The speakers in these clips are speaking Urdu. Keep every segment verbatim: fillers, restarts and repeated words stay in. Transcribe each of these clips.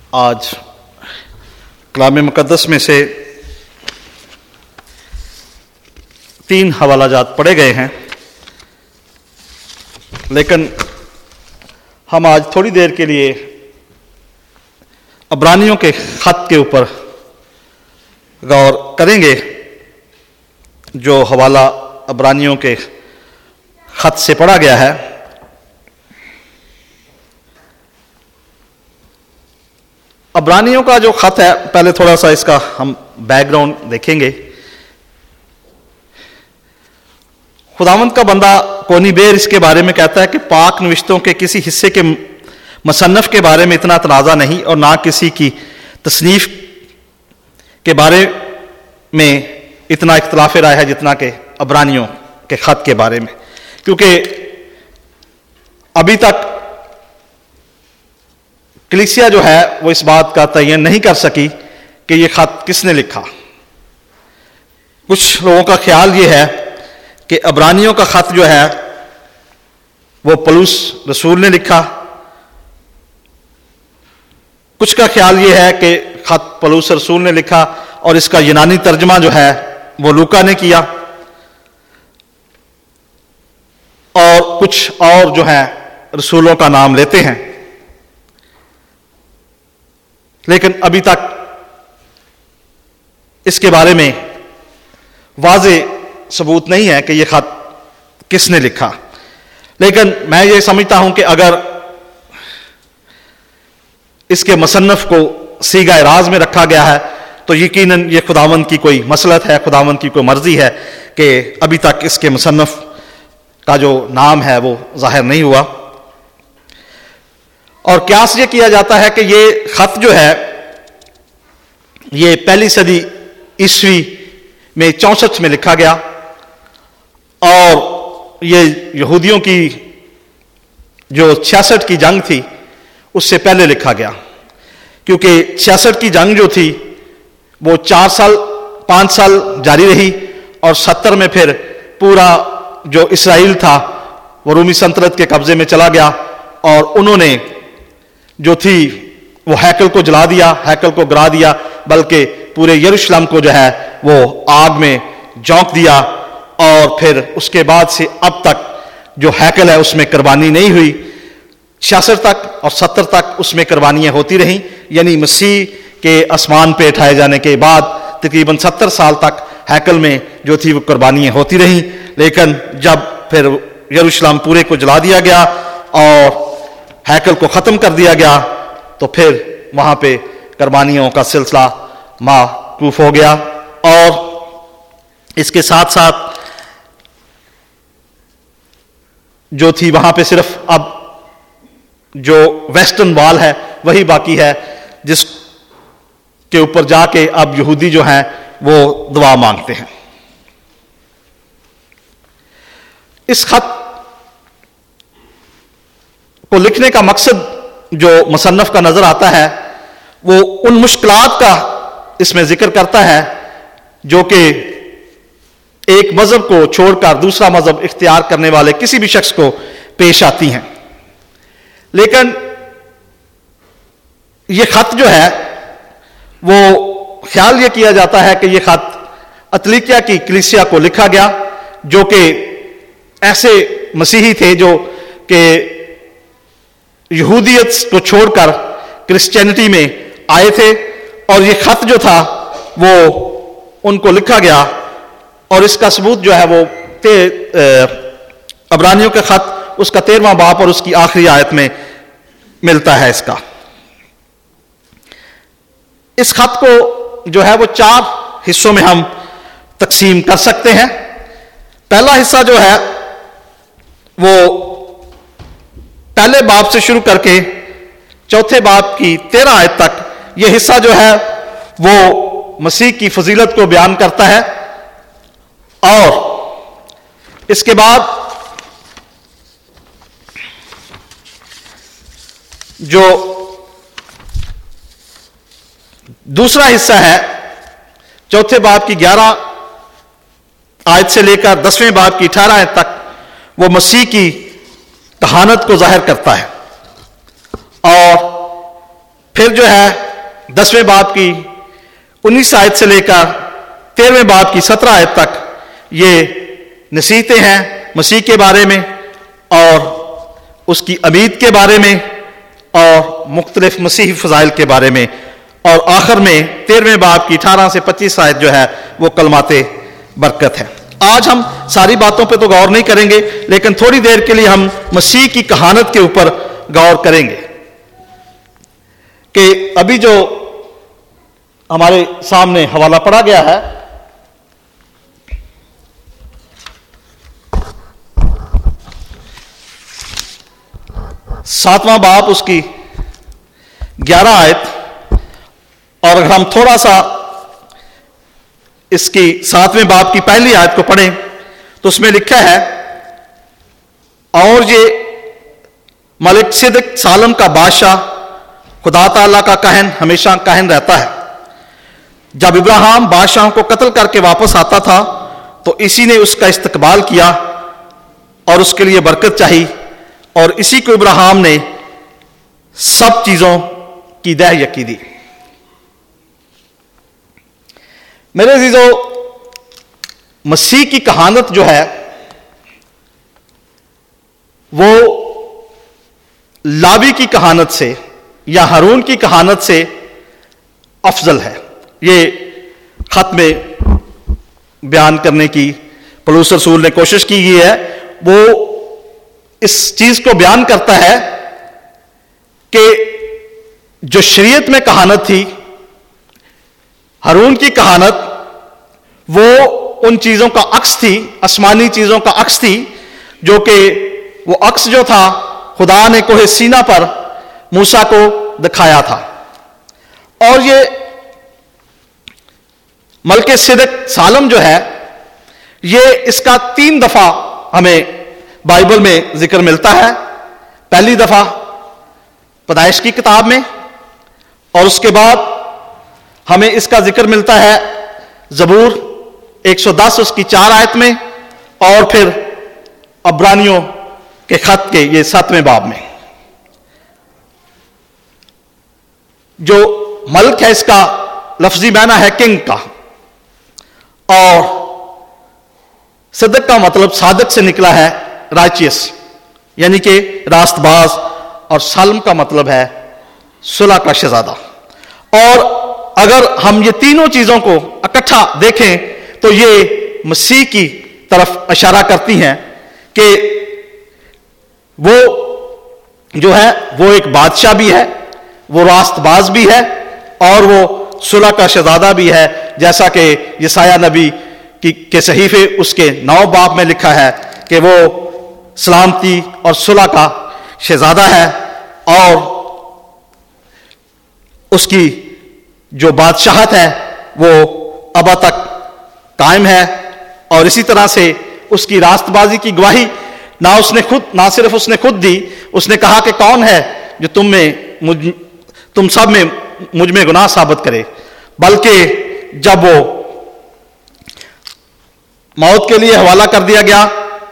آج کلام مقدس میں سے تین حوالہ جات پڑھے گئے ہیں، لیکن ہم آج تھوڑی دیر کے لیے عبرانیوں کے خط کے اوپر غور کریں گے، جو حوالہ عبرانیوں کے خط سے پڑھا گیا ہے۔ عبرانیوں کا جو خط ہے، پہلے تھوڑا سا اس کا ہم بیک گراؤنڈ دیکھیں گے۔ خداوند کا بندہ کونی بیر اس کے بارے میں کہتا ہے کہ پاک نوشتوں کے کسی حصے کے مصنف کے بارے میں اتنا تنازع نہیں، اور نہ کسی کی تصنیف کے بارے میں اتنا اختلاف رائے ہے جتنا کہ عبرانیوں کے خط کے بارے میں، کیونکہ ابھی تک کلیسیا جو ہے وہ اس بات کا تعین نہیں کر سکی کہ یہ خط کس نے لکھا۔ کچھ لوگوں کا خیال یہ ہے کہ عبرانیوں کا خط جو ہے وہ پولس رسول نے لکھا، کچھ کا خیال یہ ہے کہ خط پولس رسول نے لکھا اور اس کا یونانی ترجمہ جو ہے وہ لوکا نے کیا، اور کچھ اور جو ہیں رسولوں کا نام لیتے ہیں، لیکن ابھی تک اس کے بارے میں واضح ثبوت نہیں ہے کہ یہ خط کس نے لکھا۔ لیکن میں یہ سمجھتا ہوں کہ اگر اس کے مصنف کو صیغہ راز میں رکھا گیا ہے تو یقیناً یہ خداوند کی کوئی مصلحت ہے، خداوند کی کوئی مرضی ہے کہ ابھی تک اس کے مصنف کا جو نام ہے وہ ظاہر نہیں ہوا۔ اور قیاس یہ کیا جاتا ہے کہ یہ خط جو ہے یہ پہلی صدی عیسوی میں چونسٹھ میں لکھا گیا، اور یہ یہودیوں کی جو چھیاسٹھ کی جنگ تھی اس سے پہلے لکھا گیا، کیونکہ چھیاسٹھ کی جنگ جو تھی وہ چار سال پانچ سال جاری رہی، اور ستر میں پھر پورا جو اسرائیل تھا وہ رومی سلطنت کے قبضے میں چلا گیا، اور انہوں نے جو تھی وہ ہیکل کو جلا دیا، ہیکل کو گرا دیا، بلکہ پورے یروشلم کو جو ہے وہ آگ میں جھونک دیا، اور پھر اس کے بعد سے اب تک جو ہیکل ہے اس میں قربانی نہیں ہوئی۔ چھیاسٹھ تک اور ستر تک اس میں قربانیاں ہوتی رہیں، یعنی مسیح کے آسمان پہ اٹھائے جانے کے بعد تقریباً ستر سال تک ہیکل میں جو تھی وہ قربانیاں ہوتی رہیں، لیکن جب پھر یروشلم پورے کو جلا دیا گیا اور ہیکل کو ختم کر دیا گیا تو پھر وہاں پہ قربانیوں کا سلسلہ موقوف ہو گیا۔ اور اس کے ساتھ ساتھ جو تھی وہاں پہ صرف اب جو ویسٹرن وال ہے وہی باقی ہے، جس کے اوپر جا کے اب یہودی جو ہیں وہ دعا مانگتے ہیں۔ اس خط کو لکھنے کا مقصد جو مصنف کا نظر آتا ہے وہ ان مشکلات کا اس میں ذکر کرتا ہے جو کہ ایک مذہب کو چھوڑ کر دوسرا مذہب اختیار کرنے والے کسی بھی شخص کو پیش آتی ہیں۔ لیکن یہ خط جو ہے وہ خیال یہ کیا جاتا ہے کہ یہ خط اتلیکیا کی کلیسیا کو لکھا گیا، جو کہ ایسے مسیحی تھے جو کہ یہودیت کو چھوڑ کر کرسچینٹی میں آئے تھے، اور یہ خط جو تھا وہ ان کو لکھا گیا، اور اس کا ثبوت جو ہے وہ عبرانیوں کے خط اس کا تیرواں باب اور اس کی آخری آیت میں ملتا ہے۔ اس کا اس خط کو جو ہے وہ چار حصوں میں ہم تقسیم کر سکتے ہیں۔ پہلا حصہ جو ہے وہ پہلے باب سے شروع کر کے چوتھے باب کی تیرہ آیت تک، یہ حصہ جو ہے وہ مسیح کی فضیلت کو بیان کرتا ہے، اور اس کے بعد جو دوسرا حصہ ہے چوتھے باب کی گیارہ آیت سے لے کر دسویں باب کی اٹھارہ آیت تک، وہ مسیح کی کہانت کو ظاہر کرتا ہے، اور پھر پھر جو ہے دسویں باب کی انیس آیت سے لے کر تیرہویں باب کی سترہ آیت تک یہ نصیحتیں ہیں مسیح کے بارے میں اور اس کی امید کے بارے میں اور مختلف مسیحی فضائل کے بارے میں، اور آخر میں تیرہویں باب کی اٹھارہ سے پچیس آیت جو ہے وہ کلمات برکت ہے۔ آج ہم ساری باتوں پہ تو غور نہیں کریں گے، لیکن تھوڑی دیر کے لیے ہم مسیح کی کہانت کے اوپر غور کریں گے کہ ابھی جو ہمارے سامنے حوالہ پڑا گیا ہے، ساتواں باب اس کی گیارہ آیت، اور اگر ہم تھوڑا سا اس کی ساتویں باب کی پہلی آیت کو پڑھیں تو اس میں لکھا ہے، اور یہ ملک صدق سالم کا بادشاہ خدا تعالیٰ کا کاہن ہمیشہ کاہن رہتا ہے۔ جب ابراہیم بادشاہوں کو قتل کر کے واپس آتا تھا تو اسی نے اس کا استقبال کیا اور اس کے لیے برکت چاہی، اور اسی کو ابراہیم نے سب چیزوں کی دہ یقی دی۔ میرے عزیزو، مسیح کی کہانت جو ہے وہ لاوی کی کہانت سے یا ہارون کی کہانت سے افضل ہے۔ یہ خط میں بیان کرنے کی پولس رسول نے کوشش کی گئی ہے۔ وہ اس چیز کو بیان کرتا ہے کہ جو شریعت میں کہانت تھی، ہارون کی کہانت، وہ ان چیزوں کا عکس تھی، آسمانی چیزوں کا عکس تھی، جو کہ وہ عکس جو تھا خدا نے کوہ سینا پر موسیٰ کو دکھایا تھا۔ اور یہ ملک صدق سالم جو ہے، یہ اس کا تین دفعہ ہمیں بائبل میں ذکر ملتا ہے۔ پہلی دفعہ پیدائش کی کتاب میں، اور اس کے بعد ہمیں اس کا ذکر ملتا ہے زبور ایک سو دس اس کی چار آیت میں، اور پھر عبرانیوں کے خط کے یہ ساتویں باب میں۔ جو ملک ہے اس کا لفظی معنی ہے کنگ کا، اور صدق کا مطلب صادق سے نکلا ہے، رائچیس یعنی کہ راست باز، اور سالم کا مطلب ہے صلح کا شہزادہ۔ اور اگر ہم یہ تینوں چیزوں کو اکٹھا دیکھیں تو یہ مسیح کی طرف اشارہ کرتی ہیں کہ وہ جو ہے وہ ایک بادشاہ بھی ہے، وہ راست باز بھی ہے، اور وہ صلح کا شہزادہ بھی ہے، جیسا کہ یسایہ نبی کی کے صحیفے اس کے نو باب میں لکھا ہے کہ وہ سلامتی اور صلح کا شہزادہ ہے، اور اس کی جو بادشاہت ہے وہ ابد تک قائم ہے۔ اور اسی طرح سے اس کی راست بازی کی گواہی نہ اس نے خود نہ صرف اس نے خود دی، اس نے کہا کہ کون ہے جو تم میں مجھ تم سب میں مجھ میں گناہ ثابت کرے، بلکہ جب وہ موت کے لیے حوالہ کر دیا گیا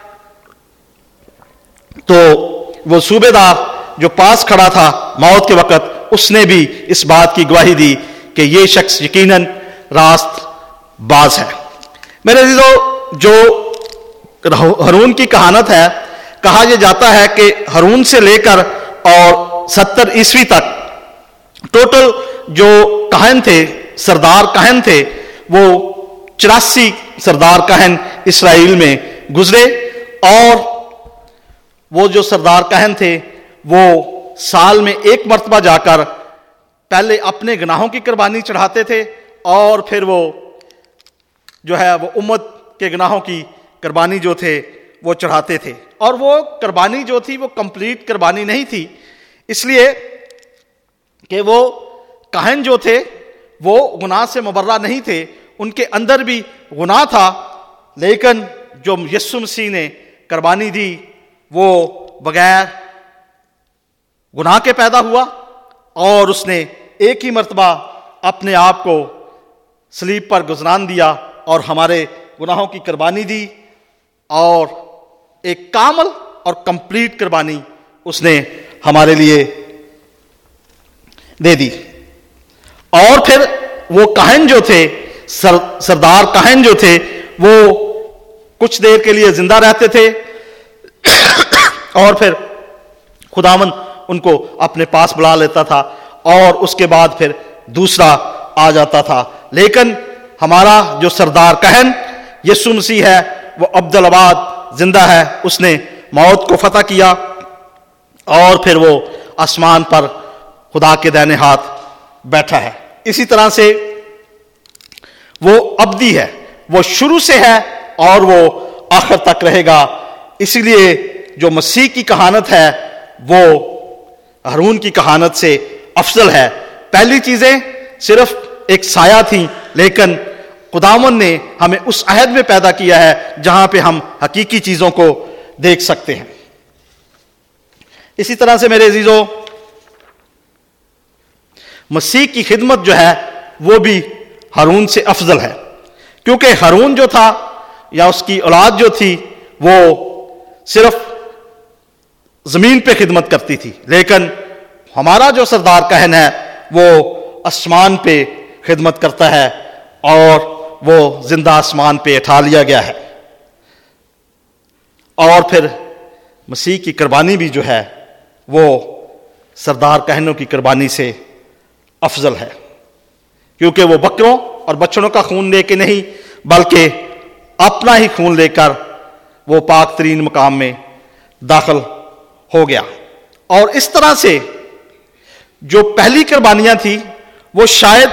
تو وہ صوبے دار جو پاس کھڑا تھا موت کے وقت، اس نے بھی اس بات کی گواہی دی کہ یہ شخص یقیناً راست باز ہے۔ میرے عزیزو، جو ہارون کی کہانت ہے، کہا یہ جاتا ہے کہ ہارون سے لے کر اور ستر عیسوی تک ٹوٹل جو کاہن تھے، سردار کاہن تھے، وہ چوراسی سردار کاہن اسرائیل میں گزرے، اور وہ جو سردار کاہن تھے وہ سال میں ایک مرتبہ جا کر پہلے اپنے گناہوں کی قربانی چڑھاتے تھے، اور پھر وہ جو ہے وہ امت کے گناہوں کی قربانی جو تھے وہ چڑھاتے تھے۔ اور وہ قربانی جو تھی وہ کمپلیٹ قربانی نہیں تھی، اس لیے کہ وہ کاہن جو تھے وہ گناہ سے مبرہ نہیں تھے، ان کے اندر بھی گناہ تھا، لیکن جو یسوع مسیح نے قربانی دی وہ بغیر گناہ کے پیدا ہوا، اور اس نے ایک ہی مرتبہ اپنے آپ کو صلیب پر گزران دیا اور ہمارے گناہوں کی قربانی دی، اور ایک کامل اور کمپلیٹ قربانی اس نے ہمارے لیے دے دی. اور پھر وہ کاہن جو تھے، سر سردار کاہن جو تھے، وہ کچھ دیر کے لیے زندہ رہتے تھے اور پھر خداوند ان کو اپنے پاس بلا لیتا تھا اور اس کے بعد پھر دوسرا آ جاتا تھا. لیکن ہمارا جو سردار کاہن یسوع مسیح ہے وہ ابدالآباد زندہ ہے. اس نے موت کو فتح کیا اور پھر وہ آسمان پر خدا کے دائیں ہاتھ بیٹھا ہے. اسی طرح سے وہ ابدی ہے، وہ شروع سے ہے اور وہ آخر تک رہے گا. اسی لیے جو مسیح کی کہانت ہے وہ ہارون کی کہانت سے افضل ہے. پہلی چیزیں صرف ایک سایہ تھیں، لیکن خداوند نے ہمیں اس عہد میں پیدا کیا ہے جہاں پہ ہم حقیقی چیزوں کو دیکھ سکتے ہیں. اسی طرح سے میرے عزیزو، مسیح کی خدمت جو ہے وہ بھی ہارون سے افضل ہے، کیونکہ ہارون جو تھا یا اس کی اولاد جو تھی وہ صرف زمین پہ خدمت کرتی تھی، لیکن ہمارا جو سردار کاہن ہے وہ آسمان پہ خدمت کرتا ہے اور وہ زندہ آسمان پہ اٹھا لیا گیا ہے. اور پھر مسیح کی قربانی بھی جو ہے وہ سردار کاہنوں کی قربانی سے افضل ہے، کیونکہ وہ بکروں اور بچڑوں کا خون لے کے نہیں بلکہ اپنا ہی خون لے کر وہ پاک ترین مقام میں داخل ہو گیا. اور اس طرح سے جو پہلی قربانیاں تھی وہ شاید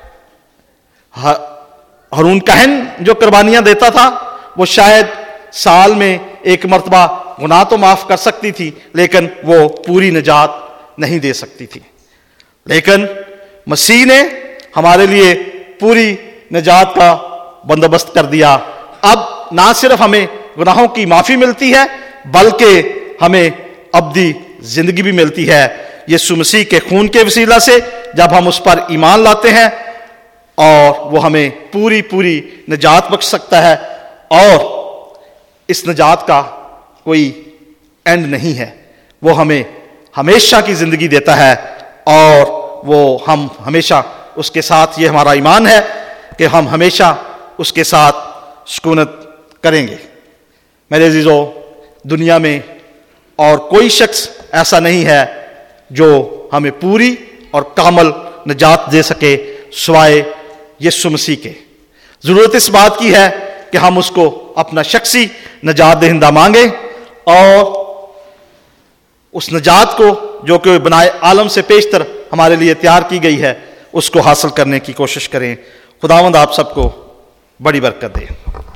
ہارون کاہن جو قربانیاں دیتا تھا وہ شاید سال میں ایک مرتبہ گناہ تو معاف کر سکتی تھی، لیکن وہ پوری نجات نہیں دے سکتی تھی. لیکن مسیح نے ہمارے لیے پوری نجات کا بندوبست کر دیا. اب نہ صرف ہمیں گناہوں کی معافی ملتی ہے بلکہ ہمیں ابدی زندگی بھی ملتی ہے یسوع مسیح کے خون کے وسیلہ سے. جب ہم اس پر ایمان لاتے ہیں اور وہ ہمیں پوری پوری نجات بخش سکتا ہے، اور اس نجات کا کوئی اینڈ نہیں ہے. وہ ہمیں ہمیشہ کی زندگی دیتا ہے اور وہ ہم ہمیشہ اس کے ساتھ، یہ ہمارا ایمان ہے کہ ہم ہمیشہ اس کے ساتھ سکونت کریں گے. میرے عزیزو، دنیا میں اور کوئی شخص ایسا نہیں ہے جو ہمیں پوری اور کامل نجات دے سکے سوائے یسوع مسیح کے. ضرورت اس بات کی ہے کہ ہم اس کو اپنا شخصی نجات دہندہ مانگیں اور اس نجات کو جو کہ بنائے عالم سے پیشتر ہمارے لیے تیار کی گئی ہے اس کو حاصل کرنے کی کوشش کریں. خداوند آپ سب کو بڑی برکت دے.